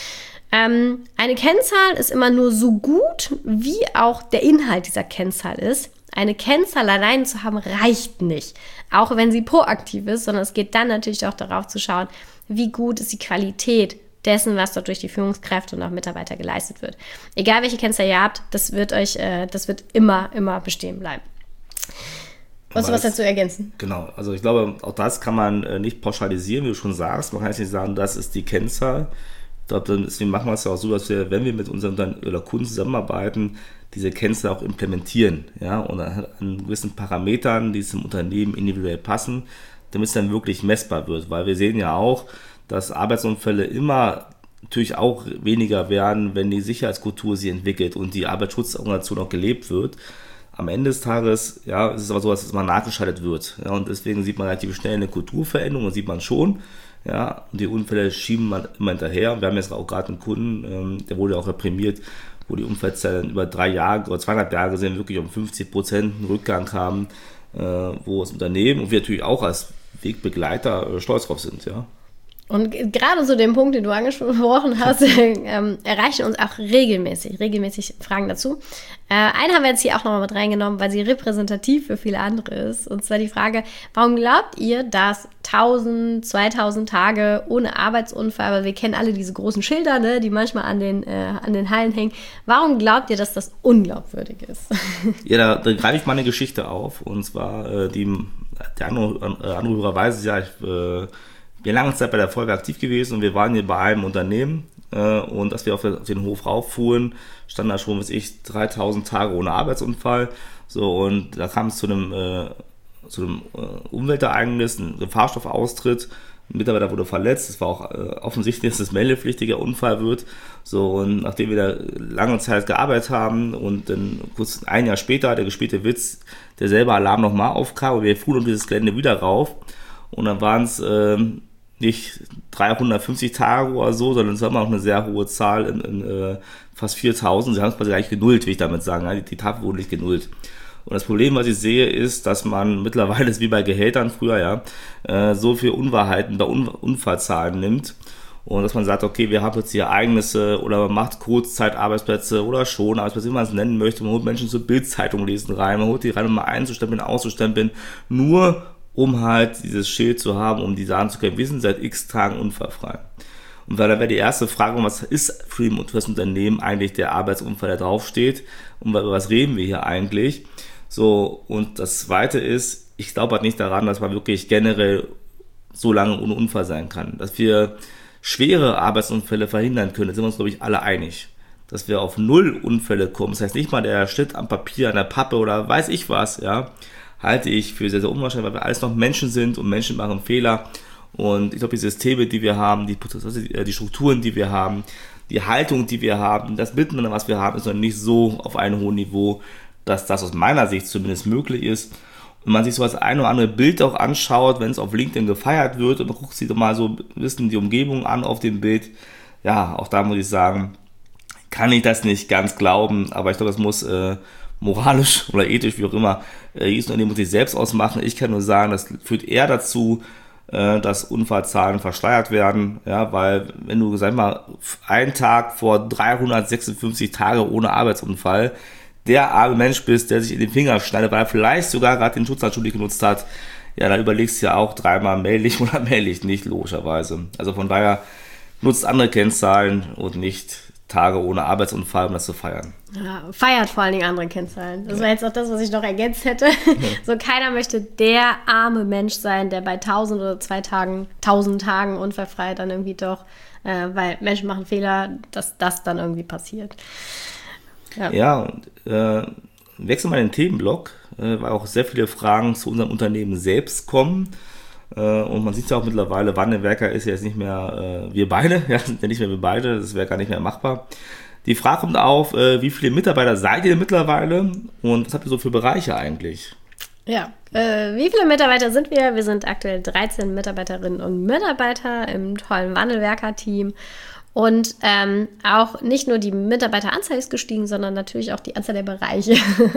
Eine Kennzahl ist immer nur so gut, wie auch der Inhalt dieser Kennzahl ist. Eine Kennzahl allein zu haben, reicht nicht, auch wenn sie proaktiv ist, sondern es geht dann natürlich auch darauf zu schauen, wie gut ist die Qualität dessen, was dort durch die Führungskräfte und auch Mitarbeiter geleistet wird. Egal welche Kennzahl ihr habt, das wird immer bestehen bleiben. Wolltest du was dazu ergänzen? Genau, also ich glaube, auch das kann man nicht pauschalisieren, wie du schon sagst. Man kann jetzt nicht sagen, das ist die Kennzahl. Ich glaube, deswegen machen wir es ja auch so, dass wir, wenn wir mit unseren Kunden zusammenarbeiten, diese Kennzahl auch implementieren, ja, und an gewissen Parametern, die es im Unternehmen individuell passen, damit es dann wirklich messbar wird, weil wir sehen ja auch, dass Arbeitsunfälle immer natürlich auch weniger werden, wenn die Sicherheitskultur sich entwickelt und die Arbeitsschutzorganisation auch gelebt wird. Am Ende des Tages, ja, ist es aber so, dass es mal nachgeschaltet wird, ja, und deswegen sieht man relativ schnell eine Kulturveränderung, und sieht man schon, ja, und die Unfälle schieben man immer hinterher. Wir haben jetzt auch gerade einen Kunden, der wurde auch prämiert, wo die Unfallzahlen über 3 Jahre oder 2,5 Jahre gesehen wirklich um 50% einen Rückgang haben, wo das Unternehmen und wir natürlich auch als Wegbegleiter stolz drauf sind, ja. Und gerade so den Punkt, den du angesprochen hast, erreichen uns auch regelmäßig Fragen dazu. Einen haben wir jetzt hier auch nochmal mit reingenommen, weil sie repräsentativ für viele andere ist. Und zwar die Frage, warum glaubt ihr, dass 1000, 2000 Tage ohne Arbeitsunfall, aber wir kennen alle diese großen Schilder, ne, die manchmal an den Hallen hängen. Warum glaubt ihr, dass das unglaubwürdig ist? Ja, da greife ich mal eine Geschichte auf. Und zwar, der Anrufer weiß es ja, ich bin lange Zeit bei der Feuerwehr aktiv gewesen und wir waren hier bei einem Unternehmen und als wir auf den Hof rauffuhren, stand da schon, 3000 Tage ohne Arbeitsunfall. So, und da kam es zu einem Umweltereignis, ein Gefahrstoffaustritt. Ein Mitarbeiter wurde verletzt. Es war auch offensichtlich, dass es meldepflichtiger Unfall wird. So, und nachdem wir da lange Zeit gearbeitet haben und dann kurz ein Jahr später, der gespielte Witz, derselbe Alarm nochmal aufkam und wir fuhren um dieses Gelände wieder rauf. Und dann waren es nicht 350 Tage oder so, sondern es war auch eine sehr hohe Zahl in fast 4000. Sie haben es quasi gleich genullt, will ich damit sagen. Die Tafel wurde nicht genullt. Und das Problem, was ich sehe, ist, dass man mittlerweile, ist wie bei Gehältern früher, ja, so viel Unwahrheiten bei Unfallzahlen nimmt. Und dass man sagt, okay, wir haben jetzt hier Ereignisse oder man macht Kurzzeitarbeitsplätze oder schon Arbeitsplätze, wie man es nennen möchte. Man holt Menschen zur Bildzeitung lesen rein, man holt die rein, um mal einzustempeln, auszustempeln, nur um halt dieses Schild zu haben, um die sagen zu können, wir sind seit x Tagen unfallfrei. Und weil da wäre die erste Frage, was ist für das Unternehmen eigentlich der Arbeitsunfall, der draufsteht, und über was reden wir hier eigentlich? So, und das zweite ist, ich glaube halt nicht daran, dass man wirklich generell so lange ohne Unfall sein kann. Dass wir schwere Arbeitsunfälle verhindern können, da sind wir uns, glaube ich, alle einig. Dass wir auf 0 Unfälle kommen, das heißt nicht mal der Schnitt am Papier, an der Pappe oder weiß ich was, ja, halte ich für sehr, sehr unwahrscheinlich, weil wir alles noch Menschen sind und Menschen machen Fehler. Und ich glaube, die Systeme, die wir haben, die Strukturen, die wir haben, die Haltung, die wir haben, das Miteinander, was wir haben, ist noch nicht so auf einem hohen Niveau, dass das aus meiner Sicht zumindest möglich ist. Und man sich so das ein oder andere Bild auch anschaut, wenn es auf LinkedIn gefeiert wird und man guckt sich doch mal so ein bisschen die Umgebung an auf dem Bild. Ja, auch da muss ich sagen, kann ich das nicht ganz glauben, aber ich glaube, das moralisch oder ethisch, wie auch immer, jedes Unternehmen muss sich selbst ausmachen. Ich kann nur sagen, das führt eher dazu, dass Unfallzahlen verschleiert werden, ja, weil wenn du, sag mal, einen Tag vor 356 Tage ohne Arbeitsunfall der arme Mensch bist, der sich in den Finger schneidet, weil er vielleicht sogar gerade den Schutzhandschuh nicht genutzt hat, ja, dann überlegst du ja auch dreimal, melde ich oder melde ich nicht, logischerweise. Also von daher nutzt andere Kennzahlen und nicht Tage ohne Arbeitsunfall, um das zu feiern. Ja, feiert vor allen Dingen andere Kennzahlen. Das war jetzt auch das, was ich noch ergänzt hätte. So, keiner möchte der arme Mensch sein, der bei 1000 oder 1000 Tagen unfallfrei dann irgendwie doch, weil Menschen machen Fehler, dass das dann irgendwie passiert. Ja, und wechseln wir den Themenblock, weil auch sehr viele Fragen zu unserem Unternehmen selbst kommen. Und man sieht ja auch mittlerweile, Wandelwerker ist jetzt nicht mehr wir beide, ja, sind ja nicht mehr wir beide, das wäre gar nicht mehr machbar. Die Frage kommt auf, wie viele Mitarbeiter seid ihr mittlerweile und was habt ihr so für Bereiche eigentlich? Ja, wie viele Mitarbeiter sind wir? Wir sind aktuell 13 Mitarbeiterinnen und Mitarbeiter im tollen Wandelwerker-Team. Und auch nicht nur die Mitarbeiteranzahl ist gestiegen, sondern natürlich auch die Anzahl der Bereiche.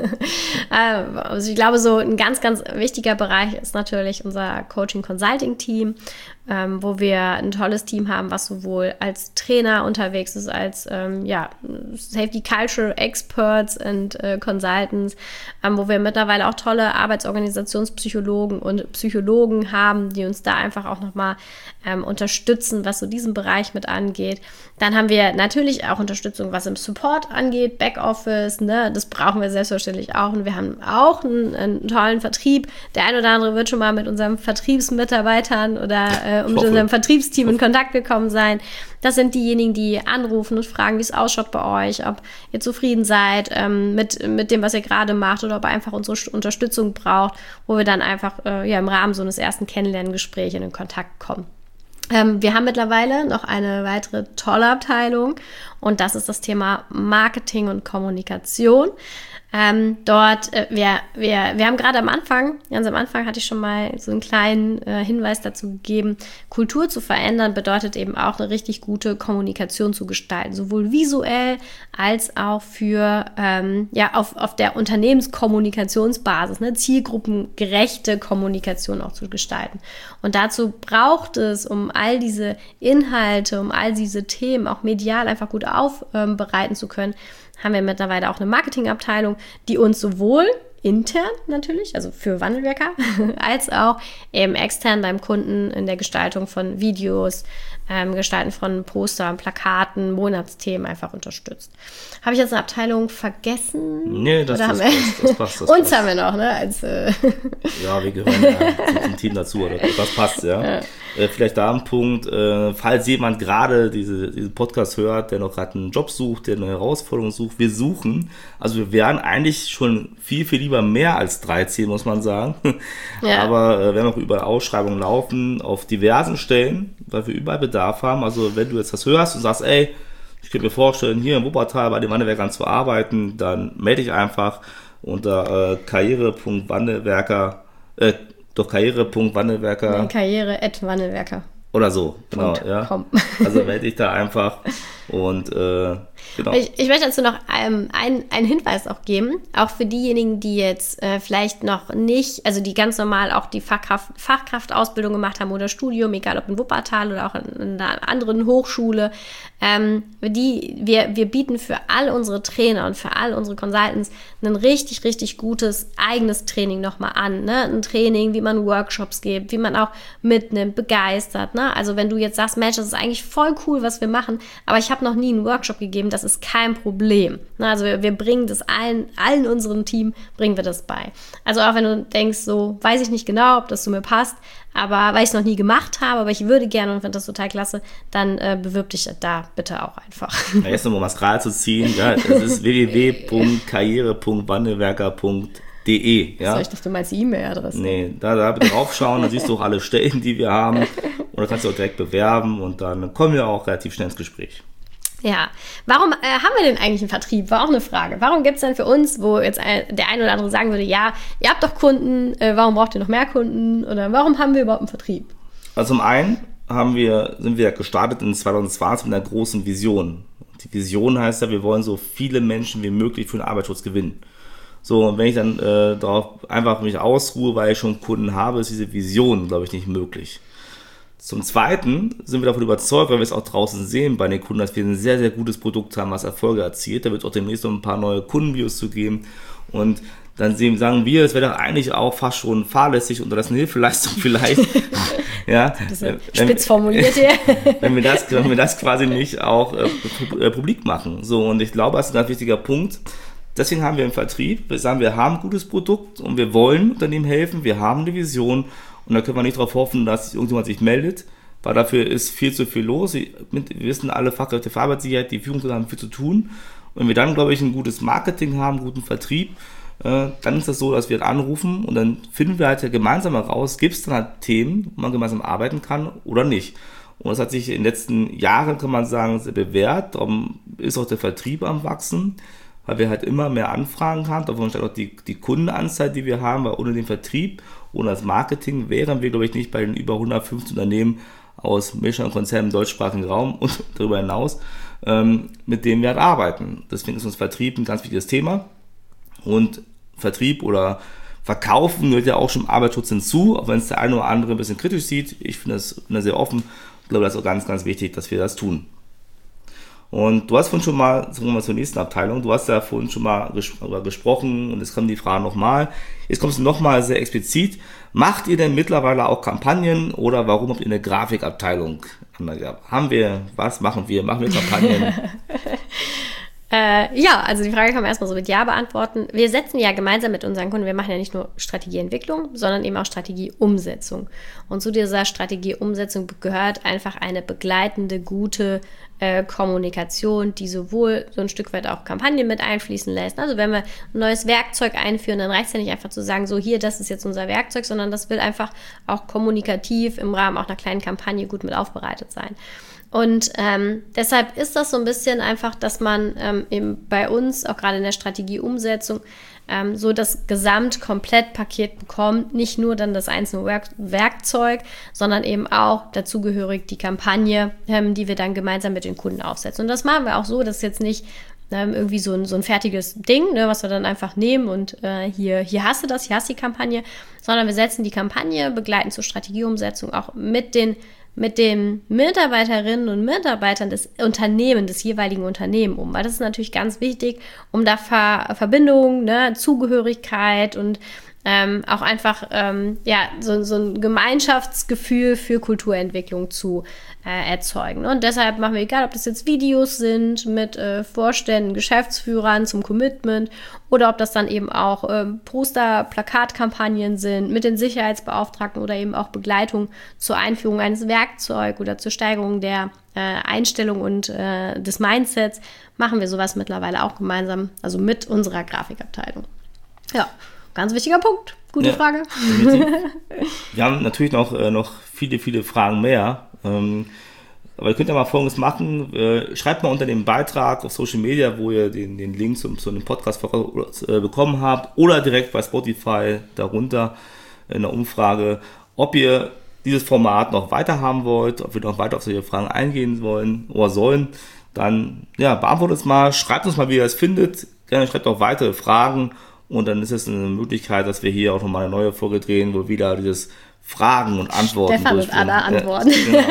Also ich glaube, so ein ganz, ganz wichtiger Bereich ist natürlich unser Coaching-Consulting-Team, wo wir ein tolles Team haben, was sowohl als Trainer unterwegs ist, als Safety Culture Experts und Consultants, wo wir mittlerweile auch tolle Arbeitsorganisationspsychologen und Psychologen haben, die uns da einfach auch nochmal unterstützen, was so diesen Bereich mit angeht. Dann haben wir natürlich auch Unterstützung, was im Support angeht, Backoffice, ne, das brauchen wir selbstverständlich auch. Und wir haben auch einen tollen Vertrieb. Der ein oder andere wird schon mal mit unserem Vertriebsmitarbeitern oder mit unserem Vertriebsteam in Kontakt gekommen sein. Das sind diejenigen, die anrufen und fragen, wie es ausschaut bei euch, ob ihr zufrieden seid mit dem, was ihr gerade macht oder ob ihr einfach unsere Unterstützung braucht, wo wir dann einfach im Rahmen so eines ersten Kennenlerngesprächs in den Kontakt kommen. Wir haben mittlerweile noch eine weitere tolle Abteilung und das ist das Thema Marketing und Kommunikation. Wir haben gerade ganz am Anfang hatte ich schon mal so einen kleinen Hinweis dazu gegeben, Kultur zu verändern bedeutet eben auch eine richtig gute Kommunikation zu gestalten, sowohl visuell als auch für auf der Unternehmenskommunikationsbasis, ne, zielgruppengerechte Kommunikation auch zu gestalten. Und dazu braucht es, um all diese Inhalte, um all diese Themen auch medial einfach gut aufbereiten zu können, haben wir mittlerweile auch eine Marketingabteilung, die uns sowohl intern natürlich, also für Wandelwerker, als auch eben extern beim Kunden in der Gestaltung von Videos, Gestalten von Postern, Plakaten, Monatsthemen einfach unterstützt. Habe ich jetzt eine Abteilung vergessen? Nee, das passt. Uns haben wir noch, ne? Ja, wir gehören ja zum Team dazu, oder? Das passt, ja. Vielleicht da ein Punkt, falls jemand gerade diesen Podcast hört, der noch gerade einen Job sucht, der eine Herausforderung sucht, wir suchen, also wir wären eigentlich schon viel, viel lieber mehr als 13, muss man sagen. Ja. Aber wir haben auch überall Ausschreibungen laufen auf diversen Stellen, weil wir überall Bedarf haben. Also wenn du jetzt das hörst und sagst, ey, ich könnte mir vorstellen, hier in Wuppertal bei den Wandelwerkern zu arbeiten, dann melde dich einfach unter karriere.wandelwerker. Karriere@wandelwerker. Oder so, genau. Ja. Also melde dich da einfach und genau. Ich möchte dazu noch einen Hinweis auch geben, auch für diejenigen, die jetzt vielleicht noch nicht, also die ganz normal auch die Fachkraftausbildung gemacht haben oder Studium, egal ob in Wuppertal oder auch in einer anderen Hochschule. Wir bieten für all unsere Trainer und für all unsere Consultants ein richtig, richtig gutes eigenes Training nochmal an. Ne? Ein Training, wie man Workshops gibt, wie man auch mitnimmt, begeistert. Ne? Also wenn du jetzt sagst, Mensch, das ist eigentlich voll cool, was wir machen, aber ich habe noch nie einen Workshop gegeben, das ist kein Problem. Ne? Also wir bringen das allen unserem Team, bringen wir das bei. Also auch wenn du denkst, so weiß ich nicht genau, ob das zu mir passt, aber weil ich es noch nie gemacht habe, aber ich würde gerne und finde das total klasse, dann bewirb dich da bitte auch einfach. Ja, jetzt nochmal was gerade zu ziehen, ja, das ist www.karriere.wandelwerker.de. Ja? Ich dachte, du meinst die E-Mail-Adresse. Nee, da bitte draufschauen, da siehst du auch alle Stellen, die wir haben und da kannst du auch direkt bewerben und dann kommen wir auch relativ schnell ins Gespräch. Ja, warum haben wir denn eigentlich einen Vertrieb? War auch eine Frage. Warum gibt es denn für uns, wo jetzt der eine oder andere sagen würde, ja, ihr habt doch Kunden, warum braucht ihr noch mehr Kunden? Oder warum haben wir überhaupt einen Vertrieb? Also zum einen sind wir gestartet in 2020 mit einer großen Vision. Die Vision heißt ja, wir wollen so viele Menschen wie möglich für den Arbeitsschutz gewinnen. So, und wenn ich dann darauf einfach mich ausruhe, weil ich schon Kunden habe, ist diese Vision, glaube ich, nicht möglich. Zum Zweiten sind wir davon überzeugt, weil wir es auch draußen sehen bei den Kunden, dass wir ein sehr, sehr gutes Produkt haben, was Erfolge erzielt. Da wird es auch demnächst noch ein paar neue Kundenvideos zu geben. Und dann sagen wir, es wäre doch eigentlich auch fast schon fahrlässig unter das eine Hilfeleistung vielleicht. Ja, das ist spitz formuliert hier. wenn wir das quasi nicht auch publik machen. So, und ich glaube, das ist ein ganz wichtiger Punkt. Deswegen haben wir im Vertrieb, wir sagen, wir haben ein gutes Produkt und wir wollen Unternehmen helfen, wir haben eine Vision. Und da können wir nicht darauf hoffen, dass irgendjemand sich meldet, weil dafür ist viel zu viel los. Wir wissen alle Fachkräfte für Arbeitssicherheit, die Führungskräfte haben viel zu tun. Und wenn wir dann, glaube ich, ein gutes Marketing haben, einen guten Vertrieb, dann ist das so, dass wir anrufen und dann finden wir halt gemeinsam heraus, gibt es dann halt Themen, wo man gemeinsam arbeiten kann oder nicht. Und das hat sich in den letzten Jahren, kann man sagen, sehr bewährt. Darum ist auch der Vertrieb am Wachsen, weil wir halt immer mehr Anfragen haben. Davon steigt auch die Kundenanzahl, die wir haben, weil ohne den Vertrieb, ohne das Marketing wären wir, glaube ich, nicht bei den über 150 Unternehmen aus Mittelstand-Konzernen im deutschsprachigen Raum und darüber hinaus, mit denen wir halt arbeiten. Deswegen ist uns Vertrieb ein ganz wichtiges Thema. Und Vertrieb oder Verkaufen gehört ja auch schon im Arbeitsschutz hinzu, auch wenn es der eine oder andere ein bisschen kritisch sieht. Ich finde das sehr offen. Ich glaube, das ist auch ganz, ganz wichtig, dass wir das tun. Und du hast vorhin schon mal, sagen wir mal zur nächsten Abteilung, du hast ja vorhin schon mal darüber gesprochen und jetzt kommen die Fragen nochmal. Jetzt kommst du nochmal sehr explizit. Macht ihr denn mittlerweile auch Kampagnen oder warum habt ihr eine Grafikabteilung? Was machen wir? Machen wir Kampagnen? Ja, also die Frage kann man erstmal so mit Ja beantworten. Wir setzen ja gemeinsam mit unseren Kunden, wir machen ja nicht nur Strategieentwicklung, sondern eben auch Strategieumsetzung. Und zu dieser Strategieumsetzung gehört einfach eine begleitende, gute Kommunikation, die sowohl so ein Stück weit auch Kampagnen mit einfließen lässt. Also wenn wir ein neues Werkzeug einführen, dann reicht es ja nicht einfach zu sagen, so hier, das ist jetzt unser Werkzeug, sondern das will einfach auch kommunikativ im Rahmen auch einer kleinen Kampagne gut mit aufbereitet sein. Und deshalb ist das so ein bisschen einfach, dass man eben bei uns, auch gerade in der Strategieumsetzung, so das Gesamtkomplettpaket bekommt, nicht nur dann das einzelne Werkzeug, sondern eben auch dazugehörig die Kampagne, die wir dann gemeinsam mit den Kunden aufsetzen. Und das machen wir auch so, dass jetzt nicht irgendwie so ein fertiges Ding, ne, was wir dann einfach nehmen und hier hast du das, hier hast du die Kampagne, sondern wir setzen die Kampagne, begleiten zur Strategieumsetzung auch mit den Mitarbeiterinnen und Mitarbeitern des jeweiligen Unternehmens um, weil das ist natürlich ganz wichtig, um da Verbindung, ne, Zugehörigkeit und auch einfach so ein Gemeinschaftsgefühl für Kulturentwicklung zu erzeugen. Und deshalb machen wir, egal ob das jetzt Videos sind mit Vorständen, Geschäftsführern zum Commitment oder ob das dann eben auch Poster-, Plakatkampagnen sind mit den Sicherheitsbeauftragten oder eben auch Begleitung zur Einführung eines Werkzeugs oder zur Steigerung der Einstellung und des Mindsets, machen wir sowas mittlerweile auch gemeinsam, also mit unserer Grafikabteilung. Ja. Ganz wichtiger Punkt. Gute Frage. Wir haben natürlich noch viele, viele Fragen mehr. Aber ihr könnt ja mal Folgendes machen. Schreibt mal unter dem Beitrag auf Social Media, wo ihr den Link zu dem Podcast bekommen habt, oder direkt bei Spotify darunter in der Umfrage, ob ihr dieses Format noch weiter haben wollt, ob wir noch weiter auf solche Fragen eingehen wollen oder sollen. Dann beantwortet es mal, schreibt uns mal, wie ihr es findet. Gerne schreibt auch weitere Fragen. Und dann ist es eine Möglichkeit, dass wir hier auch nochmal eine neue Folge drehen, wo wieder dieses Fragen und Antworten Stefan und Anna antworten.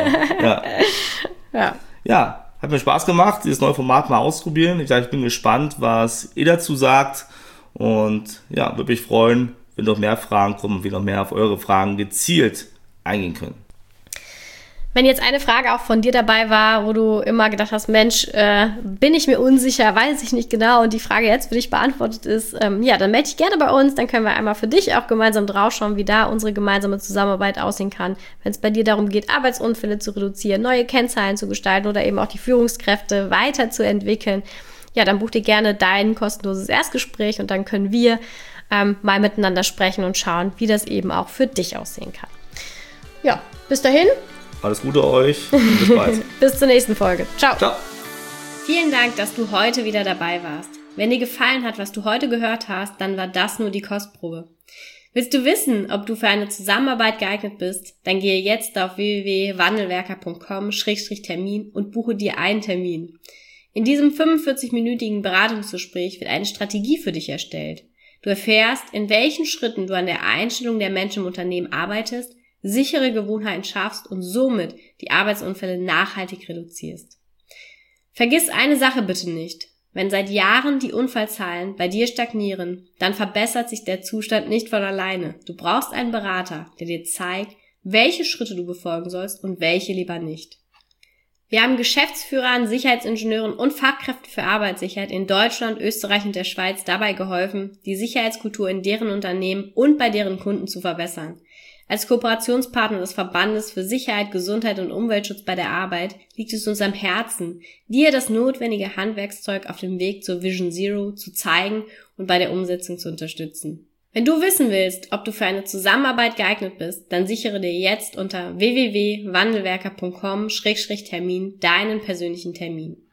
Genau. Ja, hat mir Spaß gemacht, dieses neue Format mal ausprobieren. Ich bin gespannt, was ihr dazu sagt. Und würde mich freuen, wenn noch mehr Fragen kommen und wir noch mehr auf eure Fragen gezielt eingehen können. Wenn jetzt eine Frage auch von dir dabei war, wo du immer gedacht hast, Mensch, bin ich mir unsicher, weiß ich nicht genau und die Frage jetzt für dich beantwortet ist, dann melde dich gerne bei uns, dann können wir einmal für dich auch gemeinsam draufschauen, wie da unsere gemeinsame Zusammenarbeit aussehen kann, wenn es bei dir darum geht, Arbeitsunfälle zu reduzieren, neue Kennzahlen zu gestalten oder eben auch die Führungskräfte weiterzuentwickeln. Ja, dann buch dir gerne dein kostenloses Erstgespräch und dann können wir mal miteinander sprechen und schauen, wie das eben auch für dich aussehen kann. Ja, bis dahin. Alles Gute euch und bis bald. Bis zur nächsten Folge. Ciao. Ciao. Vielen Dank, dass du heute wieder dabei warst. Wenn dir gefallen hat, was du heute gehört hast, dann war das nur die Kostprobe. Willst du wissen, ob du für eine Zusammenarbeit geeignet bist? Dann gehe jetzt auf www.wandelwerker.com/Termin und buche dir einen Termin. In diesem 45-minütigen Beratungsgespräch wird eine Strategie für dich erstellt. Du erfährst, in welchen Schritten du an der Einstellung der Menschen im Unternehmen arbeitest, sichere Gewohnheiten schaffst und somit die Arbeitsunfälle nachhaltig reduzierst. Vergiss eine Sache bitte nicht. Wenn seit Jahren die Unfallzahlen bei dir stagnieren, dann verbessert sich der Zustand nicht von alleine. Du brauchst einen Berater, der dir zeigt, welche Schritte du befolgen sollst und welche lieber nicht. Wir haben Geschäftsführern, Sicherheitsingenieuren und Fachkräften für Arbeitssicherheit in Deutschland, Österreich und der Schweiz dabei geholfen, die Sicherheitskultur in deren Unternehmen und bei deren Kunden zu verbessern. Als Kooperationspartner des Verbandes für Sicherheit, Gesundheit und Umweltschutz bei der Arbeit liegt es uns am Herzen, dir das notwendige Handwerkszeug auf dem Weg zur Vision Zero zu zeigen und bei der Umsetzung zu unterstützen. Wenn du wissen willst, ob du für eine Zusammenarbeit geeignet bist, dann sichere dir jetzt unter www.wandelwerker.com/Termin deinen persönlichen Termin.